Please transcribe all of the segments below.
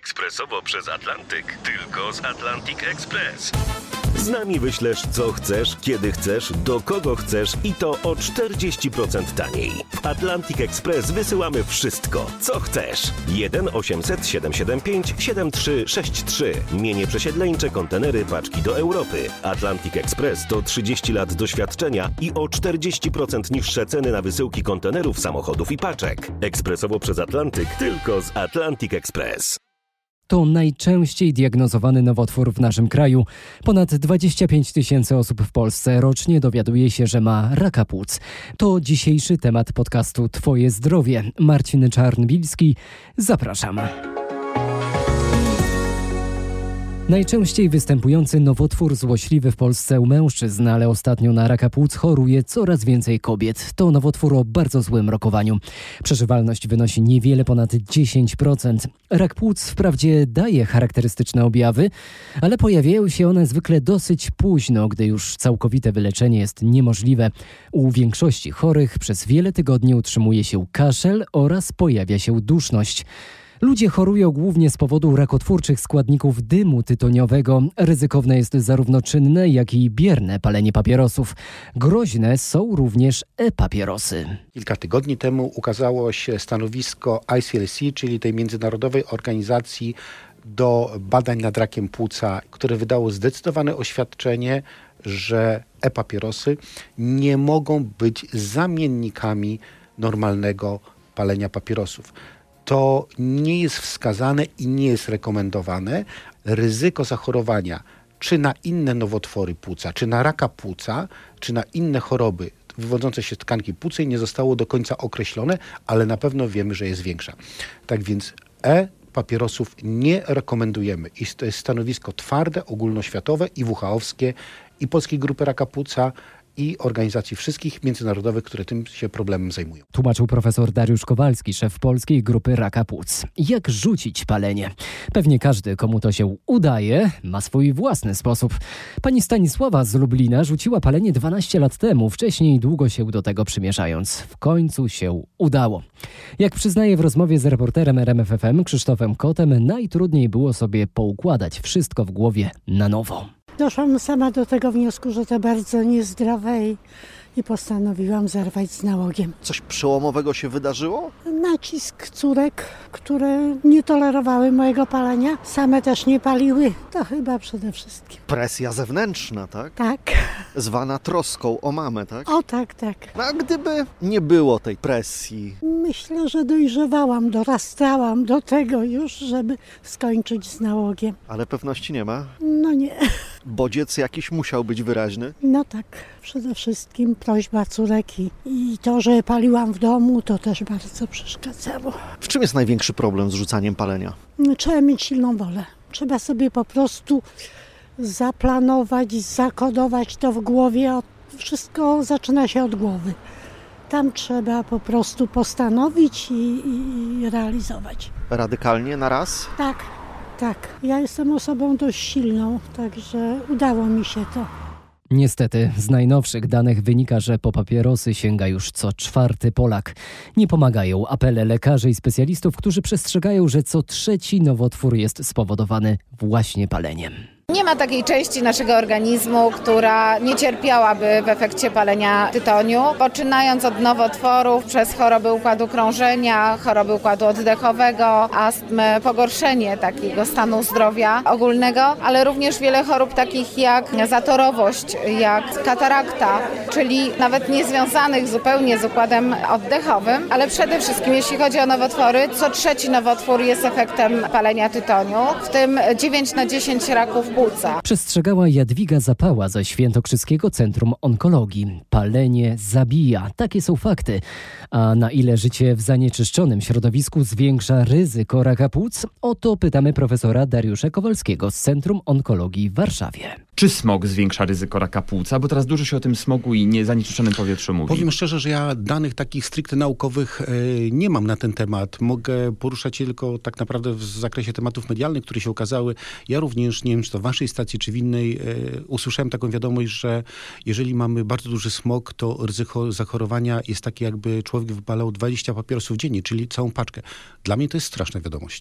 Ekspresowo przez Atlantyk. Tylko z Atlantic Express. Z nami wyślesz co chcesz, kiedy chcesz, do kogo chcesz i to o 40% taniej. W Atlantic Express wysyłamy wszystko, co chcesz. 1 800 775 7363. Mienie przesiedleńcze, kontenery, paczki do Europy. Atlantic Express to 30 lat doświadczenia i o 40% niższe ceny na wysyłki kontenerów, samochodów i paczek. Ekspresowo przez Atlantyk, tylko z Atlantic Express. To najczęściej diagnozowany nowotwór w naszym kraju. Ponad 25 000 osób w Polsce rocznie dowiaduje się, że ma raka płuc. To dzisiejszy temat podcastu Twoje zdrowie. Marcin Czarnbilski, zapraszam. Najczęściej występujący nowotwór złośliwy w Polsce u mężczyzn, ale ostatnio na raka płuc choruje coraz więcej kobiet. To nowotwór o bardzo złym rokowaniu. Przeżywalność wynosi niewiele ponad 10%. Rak płuc wprawdzie daje charakterystyczne objawy, ale pojawiają się one zwykle dosyć późno, gdy już całkowite wyleczenie jest niemożliwe. U większości chorych przez wiele tygodni utrzymuje się kaszel oraz pojawia się duszność. Ludzie chorują głównie z powodu rakotwórczych składników dymu tytoniowego. Ryzykowne jest zarówno czynne, jak i bierne palenie papierosów. Groźne są również e-papierosy. Kilka tygodni temu ukazało się stanowisko ICLC, czyli tej międzynarodowej organizacji do badań nad rakiem płuca, które wydało zdecydowane oświadczenie, że e-papierosy nie mogą być zamiennikami normalnego palenia papierosów. To nie jest wskazane i nie jest rekomendowane. Ryzyko zachorowania czy na inne nowotwory płuca, czy na raka płuca, czy na inne choroby wywodzące się z tkanki płucej nie zostało do końca określone, ale na pewno wiemy, że jest większa. Tak więc papierosów nie rekomendujemy. I to jest stanowisko twarde, ogólnoświatowe i WHO-owskie, i Polskiej Grupy Raka Płuca, i organizacji wszystkich międzynarodowych, które tym się problemem zajmują. Tłumaczył profesor Dariusz Kowalski, szef Polskiej Grupy Raka Płuc. Jak rzucić palenie? Pewnie każdy, komu to się udaje, ma swój własny sposób. Pani Stanisława z Lublina rzuciła palenie 12 lat temu, wcześniej długo się do tego przymieszając. W końcu się udało. Jak przyznaje w rozmowie z reporterem RMF FM Krzysztofem Kotem, najtrudniej było sobie poukładać wszystko w głowie na nowo. Doszłam sama do tego wniosku, że to bardzo niezdrowe i postanowiłam zerwać z nałogiem. Coś przełomowego się wydarzyło? Nacisk córek, które nie tolerowały mojego palenia, same też nie paliły, to chyba przede wszystkim. Presja zewnętrzna, tak? Tak. Zwana troską o mamę, tak? O tak. No, a gdyby nie było tej presji? Myślę, że dojrzewałam, dorastałam do tego już, żeby skończyć z nałogiem. Ale pewności nie ma? No nie. Bodziec jakiś musiał być wyraźny? No tak, przede wszystkim prośba córek i to, że paliłam w domu, to też bardzo przeszkadzało. W czym jest największy problem z rzucaniem palenia? Trzeba mieć silną wolę. Trzeba sobie po prostu zaplanować, zakodować to w głowie. Wszystko zaczyna się od głowy. Tam trzeba po prostu postanowić i realizować. Radykalnie na raz? Tak. Ja jestem osobą dość silną, także udało mi się to. Niestety, z najnowszych danych wynika, że po papierosy sięga już co 4. Polak. Nie pomagają apele lekarzy i specjalistów, którzy przestrzegają, że co 3. nowotwór jest spowodowany właśnie paleniem. Nie ma takiej części naszego organizmu, która nie cierpiałaby w efekcie palenia tytoniu. Poczynając od nowotworów, przez choroby układu krążenia, choroby układu oddechowego, astmę, pogorszenie takiego stanu zdrowia ogólnego, ale również wiele chorób takich jak zatorowość, jak katarakta, czyli nawet niezwiązanych zupełnie z układem oddechowym, ale przede wszystkim jeśli chodzi o nowotwory, co 3. nowotwór jest efektem palenia tytoniu, w tym 9 na 10 raków płuca. Przestrzegała Jadwiga Zapała ze Świętokrzyskiego Centrum Onkologii. Palenie zabija. Takie są fakty. A na ile życie w zanieczyszczonym środowisku zwiększa ryzyko raka płuc? O to pytamy profesora Dariusza Kowalskiego z Centrum Onkologii w Warszawie. Czy smog zwiększa ryzyko raka płuca? Bo teraz dużo się o tym smogu i niezanieczyszczonym powietrzu mówi. Powiem szczerze, że ja danych takich stricte naukowych nie mam na ten temat. Mogę poruszać się tylko tak naprawdę w zakresie tematów medialnych, które się ukazały. Ja również, nie wiem, czy to w waszej stacji, czy w innej, usłyszałem taką wiadomość, że jeżeli mamy bardzo duży smog, to ryzyko zachorowania jest takie, jakby człowiek wypalał 20 papierosów dziennie, czyli całą paczkę. Dla mnie to jest straszna wiadomość.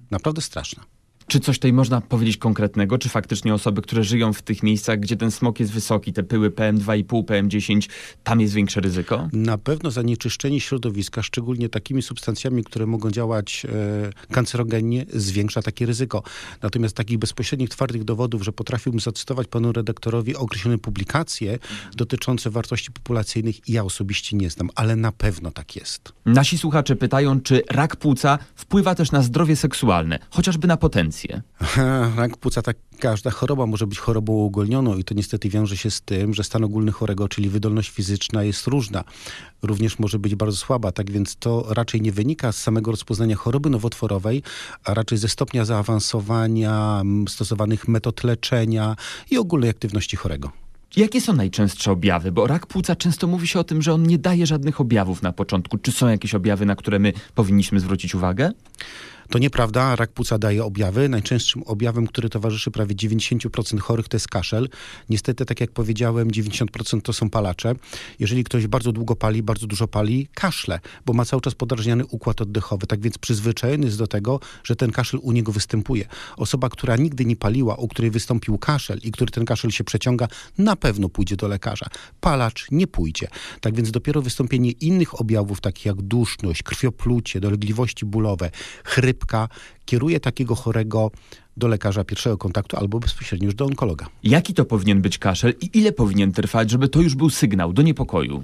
naprawdę straszna. Czy coś tutaj można powiedzieć konkretnego? Czy faktycznie osoby, które żyją w tych miejscach, gdzie ten smog jest wysoki, te pyły PM2,5, PM10, tam jest większe ryzyko? Na pewno zanieczyszczenie środowiska, szczególnie takimi substancjami, które mogą działać kancerogennie, zwiększa takie ryzyko. Natomiast takich bezpośrednich, twardych dowodów, że potrafiłbym zacytować panu redaktorowi określone publikacje dotyczące wartości populacyjnych, ja osobiście nie znam, ale na pewno tak jest. Nasi słuchacze pytają, czy rak płuca wpływa też na zdrowie seksualne, chociażby na potencję. Rak płuca, tak każda choroba może być chorobą uogólnioną i to niestety wiąże się z tym, że stan ogólny chorego, czyli wydolność fizyczna jest różna. Również może być bardzo słaba, tak więc to raczej nie wynika z samego rozpoznania choroby nowotworowej, a raczej ze stopnia zaawansowania, stosowanych metod leczenia i ogólnej aktywności chorego. Jakie są najczęstsze objawy? Bo rak płuca, często mówi się o tym, że on nie daje żadnych objawów na początku. Czy są jakieś objawy, na które my powinniśmy zwrócić uwagę? To nieprawda, rak płuca daje objawy. Najczęstszym objawem, który towarzyszy prawie 90% chorych, to jest kaszel. Niestety, tak jak powiedziałem, 90% to są palacze. Jeżeli ktoś bardzo długo pali, bardzo dużo pali, kaszle, bo ma cały czas podrażniany układ oddechowy. Tak więc przyzwyczajony jest do tego, że ten kaszel u niego występuje. Osoba, która nigdy nie paliła, u której wystąpił kaszel i który ten kaszel się przeciąga, na pewno pójdzie do lekarza. Palacz nie pójdzie. Tak więc dopiero wystąpienie innych objawów, takich jak duszność, krwioplucie, dolegliwości bólowe, chrypka, kieruje takiego chorego do lekarza pierwszego kontaktu albo bezpośrednio już do onkologa. Jaki to powinien być kaszel i ile powinien trwać, żeby to już był sygnał do niepokoju?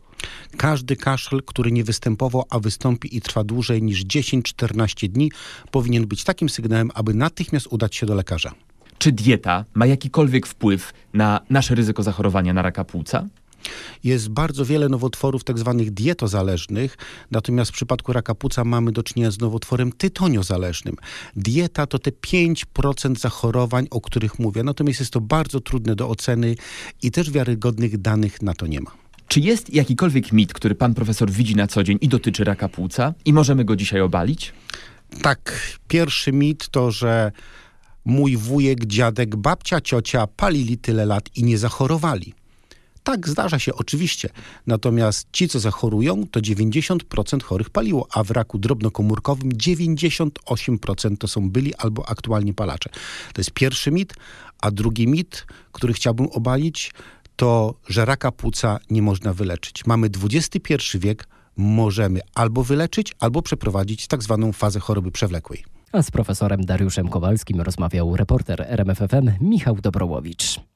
Każdy kaszel, który nie występował, a wystąpi i trwa dłużej niż 10-14 dni, powinien być takim sygnałem, aby natychmiast udać się do lekarza. Czy dieta ma jakikolwiek wpływ na nasze ryzyko zachorowania na raka płuca? Jest bardzo wiele nowotworów tak zwanych dietozależnych, natomiast w przypadku raka płuca mamy do czynienia z nowotworem tytoniozależnym. Dieta to te 5% zachorowań, o których mówię, natomiast jest to bardzo trudne do oceny i też wiarygodnych danych na to nie ma. Czy jest jakikolwiek mit, który pan profesor widzi na co dzień i dotyczy raka płuca i możemy go dzisiaj obalić? Tak, pierwszy mit to, że mój wujek, dziadek, babcia, ciocia palili tyle lat i nie zachorowali. Tak, zdarza się oczywiście. Natomiast ci, co zachorują, to 90% chorych paliło, a w raku drobnokomórkowym 98% to są byli albo aktualnie palacze. To jest pierwszy mit, a drugi mit, który chciałbym obalić, to, że raka płuca nie można wyleczyć. Mamy XXI wiek, możemy albo wyleczyć, albo przeprowadzić tak zwaną fazę choroby przewlekłej. A z profesorem Dariuszem Kowalskim rozmawiał reporter RMF FM Michał Dobrołowicz.